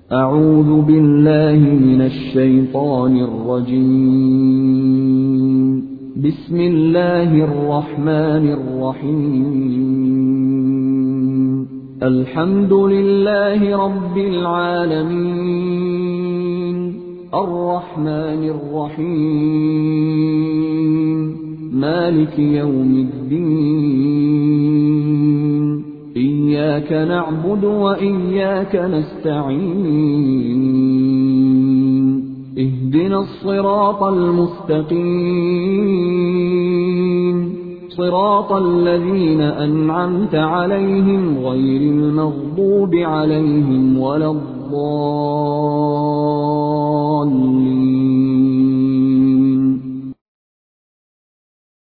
أعوذ بالله من الشيطان الرجيم. بسم الله الرحمن الرحيم. الحمد لله رب العالمين، الرحمن الرحيم، مالك يوم الدين. إياك نعبد وإياك نستعين. اهدنا الصراط المستقيم، صراط الذين أنعمت عليهم غير المغضوب عليهم ولا الضالين.